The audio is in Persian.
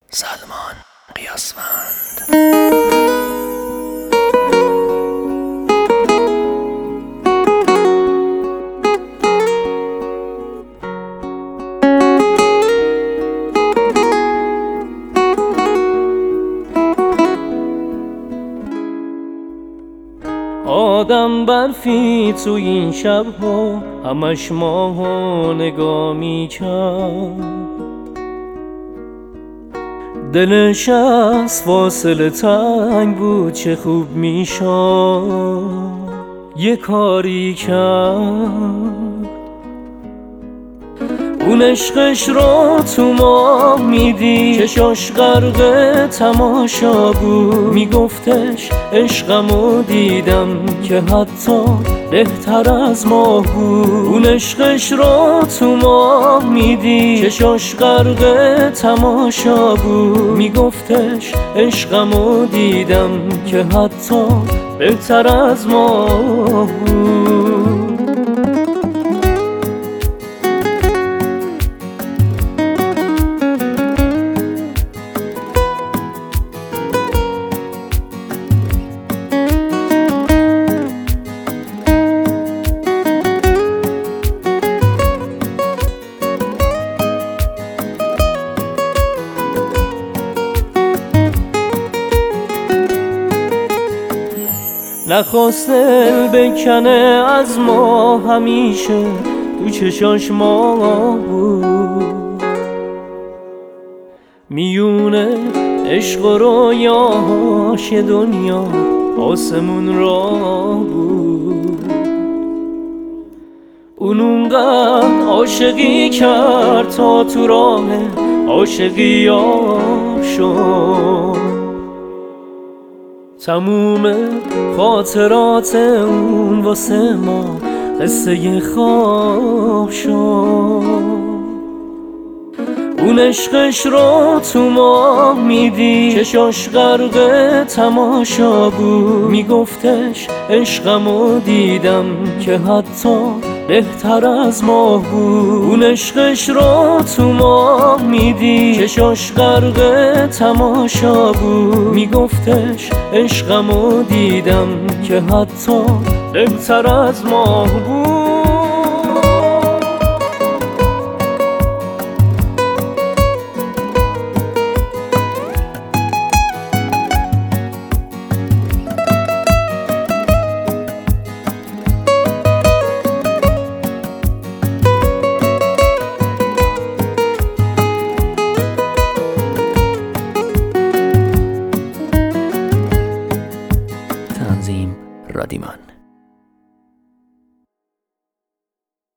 سلمان قیاسفند. آدم برفی تو این شبها همش ماهو نگاه میکرد، دلش از فاصله تنگ بود چه خوب میشد یه کاری کرد. اون عشقش رو تو ما میدید، چشاش غرق تماشا بود، میگفتش عشقمو دیدم که حتی بهتر از ما بود. اون عشقش رو تو ما میدید، چشاش غرق تماشا بود، میگفتش عشقمو دیدم که حتی بهتر از ما بود. نخواست دل بکنه از ما، همیشه تو چشاش ما بود، میونه عشق و رویاش دنیا آسمون را بود. اون اونقدر عاشقی کرد تا تو راه عاشقی شد، تموم خاطرات اون واسه ما قصه خواب شد. اون عشقش رو تو ما میدید، چشاش غرق تماشا بود، میگفتش عشقمو دیدم که حتی بهتر از ما بود. اون عشقش رو تو ما میدید، چشاش غرق تماشا بود، میگفتش عشقمو دیدم که حتی بهتر از ما بود. تنظیم رادیمان.